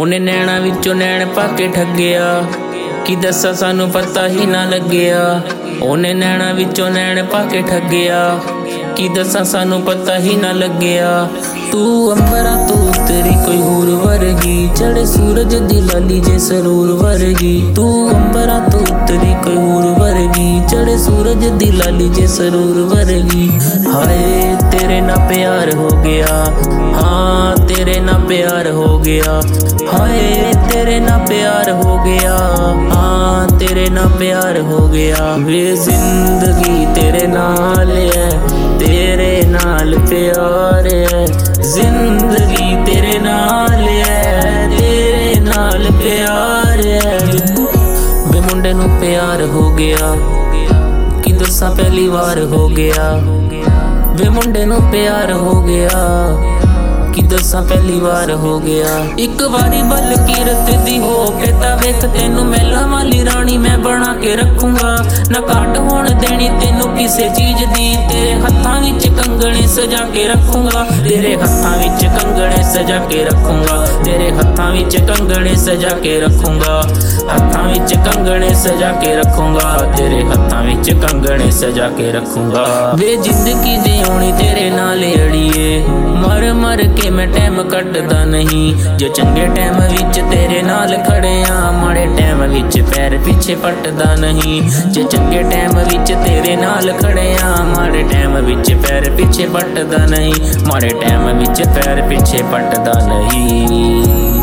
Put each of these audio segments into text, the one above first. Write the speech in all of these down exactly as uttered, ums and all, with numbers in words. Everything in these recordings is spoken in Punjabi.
ਉਹਨੇ ਨੈਣਾ ਵਿੱਚੋਂ ਨੈਣ ਪਾ ਕੇ ਠੱਗਿਆ, ਕੀ ਦੱਸਾਂ ਸਾਨੂੰ ਪਤਾ ਹੀ ਨਾ ਲੱਗਿਆ। ਉਹਨੇ ਨੈਣਾ ਵਿੱਚੋਂ ਨੈਣ ਪਾ ਕੇ ਠੱਗਿਆ, ਕੀ ਦੱਸਾਂ ਸਾਨੂੰ ਪਤਾ ਹੀ ਨਾ ਲੱਗਿਆ। ਤੂੰ ਅੰਬਰਾਂ ਤੋਂ ਉਤਰੀ ਕੋਈ ਹੂਰ ਵਰਗੀ, ਚੜੇ ਸੂਰਜ ਦੀ ਲਾਲੀ ਜੇ ਸਰੂਰ ਵਰਗੀ। ਤੂੰ ਅੰਬਰਾਂ ਤੋਂ ਉਤਰੀ ਕੋਈ ਹੂਰ ਵਰਗੀ, ਚੜੇ ਸੂਰਜ ਦੀ ਲਾਲੀ ਜੇ ਸਰੂਰ ਵਰਗੀ। ਹਾਏ ਤੇਰੇ ਨਾਲ ਪਿਆਰ ਹੋ ਗਿਆ, ਹਾਂ ਤੇਰੇ ਨਾਲ ਪਿਆਰ ਹੋ ਗਿਆ। ਹਾਏ ਤੇਰੇ ਨਾਲ ਪਿਆਰ ਹੋ ਗਿਆ, ਹਾਂ ਤੇਰੇ ਨਾਲ ਪਿਆਰ ਹੋ ਗਿਆ। ਵੇ ਜ਼ਿੰਦਗੀ ਤੇਰੇ ਨਾਲ ਹੈ, ਤੇਰੇ ਨਾਲ ਪਿਆਰ ਹੈ। ਜ਼ਿੰਦਗੀ ਤੇਰੇ ਨਾਲ ਹੈ, ਤੇਰੇ ਨਾਲ ਪਿਆਰ ਹੈ। ਵੇ ਮੁੰਡੇ ਨੂੰ ਪਿਆਰ ਹੋ ਗਿਆ, ਕੀ ਦੱਸਾਂ ਪਹਿਲੀ ਵਾਰ ਹੋ ਗਿਆ। ਵੇ ਮੁੰਡੇ ਨੂੰ ਪਿਆਰ ਹੋ ਗਿਆ, ਕੀ ਦੱਸਾਂ ਪਹਿਲੀ ਵਾਰ ਹੋ ਗਿਆ। ਇੱਕ ਵਾਰੀ ਬਲਕੀਰਤ ਦੀ ਹੋ ਕੇ ਤਾਂ ਵੇਖ, ਤੈਨੂੰ ਮਹਿਲਾਂ ਵਾਲੀ ਰਾਣੀ ਮੈਂ ਬਣਾ ਕੇ ਰੱਖੂੰਗਾ। ਨਾ ਘਾਟ ਹੋਣ ਦੇਣੀ ਤੈਨੂੰ ਕਿਸੇ ਚੀਜ਼ ਦੀ, ਤੇਰੇ ਹੱਥਾਂ ਵਿੱਚ ਕੰਗਣੇ ਸਜਾ ਕੇ ਰੱਖੂੰਗਾ। ਤੇਰੇ ਹੱਥਾਂ ਵਿੱਚ ਕੰਗਣੇ ਸਜਾ ਕੇ ਰੱਖੂੰਗਾ, ਤੇਰੇ ਹੱਥਾਂ ਵਿੱਚ ਕੰਗਣੇ ਸਜਾ ਕੇ ਰੱਖੂੰਗਾ। ਹੱਥਾਂ ਵਿੱਚ ਕੰਗਣੇ ਸਜਾ ਕੇ ਰੱਖੂੰਗਾ, ਤੇਰੇ ਹੱਥਾਂ ਵਿੱਚ ਕੰਗਣੇ ਸਜਾ ਕੇ ਰੱਖੂੰਗਾ। ਵੇ ਜ਼ਿੰਦਗੀ ਜਿਉਣੀ ਤੇਰੇ ਨਾਲ ਅੜੀਏ, ਮਰ ਮਰ ਕੇ ਮੈਂ ਟਾਈਮ ਕੱਟਦਾ ਨਹੀਂ। ਜੋ ਚੰਗੇ ਟਾਈਮ ਵਿੱਚ ਤੇਰੇ ਨਾਲ ਖੜਿਆ, ਮਾੜੇ ਟਾਈਮ ਵਿੱਚ ਪੈਰ ਪਿੱਛੇ ਪੱਟਦਾ ਨਹੀਂ। ਜੇ ਚੰਗੇ ਟਾਈਮ ਵਿੱਚ ਤੇਰੇ ਨਾਲ ਖੜਿਆ, ਮਾੜੇ ਟਾਈਮ ਵਿੱਚ ਪੈਰ ਪਿੱਛੇ ਪੱਟਦਾ ਨਹੀਂ। ਮਾੜੇ ਟਾਈਮ ਵਿੱਚ ਪੈਰ ਪਿੱਛੇ ਪੱਟਦਾ नहीं।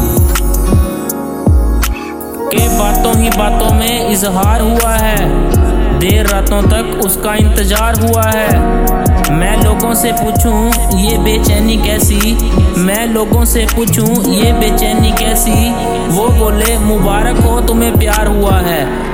के बातों ही बातों में इजहार हुआ है, देर रातों तक उसका इंतजार हुआ है। मैं लोगों से पूछूं ये बेचैनी कैसी, मैं लोगों से पूछूं ये बेचैनी कैसी। वो बोले मुबारक हो तुम्हें प्यार हुआ है।